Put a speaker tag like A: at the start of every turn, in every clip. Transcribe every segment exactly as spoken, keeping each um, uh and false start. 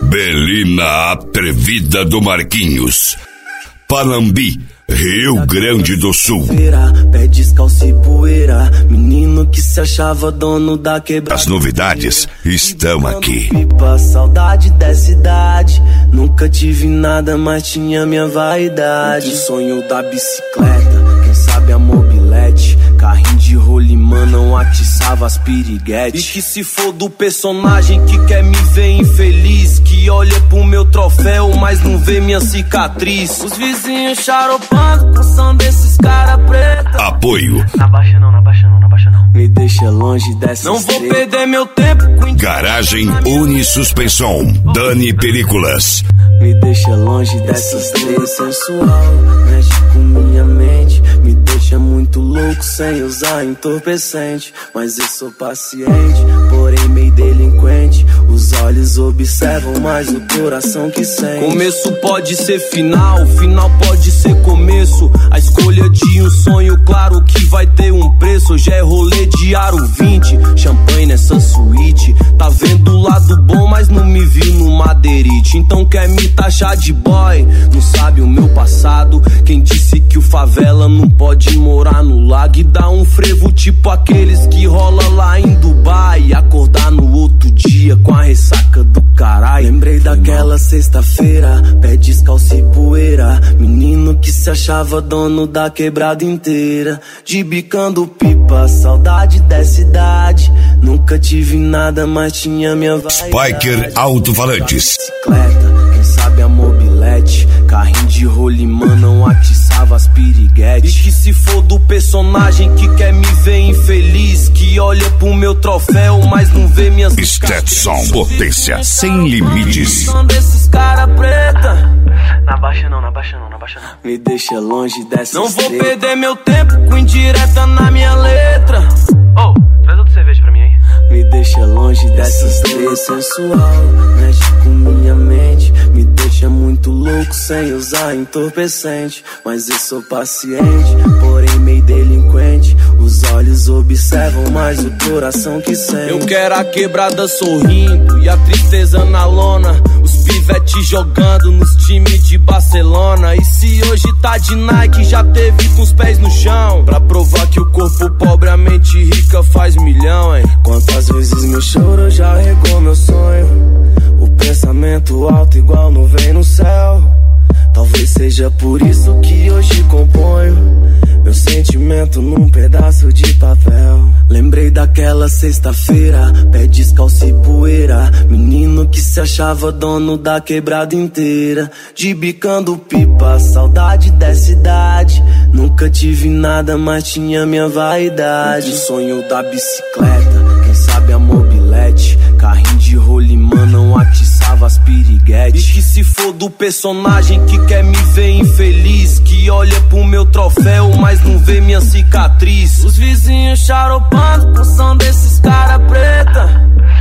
A: Belina Atrevida do Marquinhos, Panambi, Rio Grande do Sul.
B: Pé descalço e poeira, menino que se achava dono da quebrada.
A: As novidades estão aqui.
B: Pipa, saudade dessa idade. Nunca tive nada, mas tinha minha vaidade. O sonho da bicicleta, quem sabe a mobilete. Carrinho de rolimã não atiçava as piriguetes. E que se for do personagem que quer me ver infeliz, que olha pro meu troféu, mas não vê minha cicatriz. Os vizinhos charopando com som desses cara preta.
A: Apoio.
C: Na baixa não, na baixa não, na baixa não.
B: Me deixa longe dessa.
C: Não vou perder meu tempo com
A: Garagem Unisuspensão, Dani Películas.
B: Me deixa longe dessas três sensual. Mexe com minha mente, me deixa muito louco sem usar entorpecente. Mas eu sou paciente, porém meio delinquente. Os olhos observam, mas o coração que sente. Começo pode ser final, final pode ser começo. A escolha de um sonho, claro que vai ter um preço. Hoje é rolê de aro vinte, champanhe nessa suíte. Tá vendo o lado bom, mas não me viu no madeirite. Então quer me taxar de boy, não sabe o meu passado. Quem disse que o favela não pode morar no lago e dar um frevo tipo aqueles que rola lá em Dubai e acordar no outro dia com a ressaca do caralho. Lembrei daquela sexta-feira, pé descalço e poeira, menino que se achava dono da quebrada inteira. De bicando pipa, saudade dessa idade. Nunca tive nada, mas tinha minha vaidade.
A: Spiker Alto-Falantes.
B: Bicicleta, quem sabe a mobilete. Carrinho de rolimã não atiçava as piriguetes. E que se for do personagem que quer me ver infeliz, que olha pro meu troféu, mas não vê minhas
A: Stetson, potência sem limites.
B: Desses cara preta.
C: Na baixa não, na baixa não, na baixa não.
B: Me deixa longe dessas.
C: Não vou perder meu tempo com indireta na minha letra. Oh, traz outra cerveja pra mim aí.
B: Me deixa longe dessas três sensual. Mexe com minha mente, me deixa muito louco sem usar entorpecente. Mas eu sou paciente, porém meio delinquente. Os olhos observam, mas o coração que sente. Eu quero a quebrada sorrindo e a tristeza na lona. Os pivete jogando nos times de Barcelona. E se hoje tá de Nike, já teve com os pés no chão. Pra provar que o corpo pobre, a mente rica faz milhão, hein? Quantas vezes meu choro já regou meu sonho. O pensamento alto igual nuvem no céu. Talvez seja por isso que hoje componho meu sentimento num pedaço de papel. Lembrei daquela sexta-feira, pé descalço e poeira, menino que se achava dono da quebrada inteira. De bicando pipa, saudade dessa idade. Nunca tive nada, mas tinha minha vaidade. O sonho da bicicleta, quem sabe a mobilete. Carrinho de rolimã não atiçava as piriguetes. E que se for do personagem que quer me ver infeliz, que olha pro meu troféu, mas não vê minha cicatriz. Os vizinhos charopando com som desses cara preta.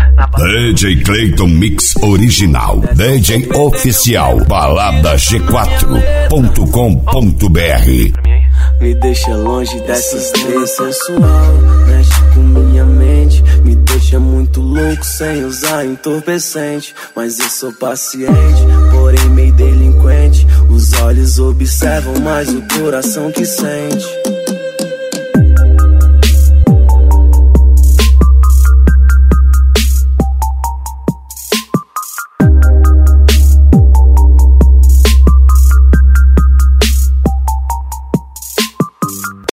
A: D J Clayton Mix Original, D J Oficial, balada g quatro ponto com ponto b r.
B: Me deixa longe dessas três sensual. Mexe com minha mente, me deixa muito louco sem usar entorpecente. Mas eu sou paciente, porém meio delinquente. Os olhos observam, mas o coração que sente.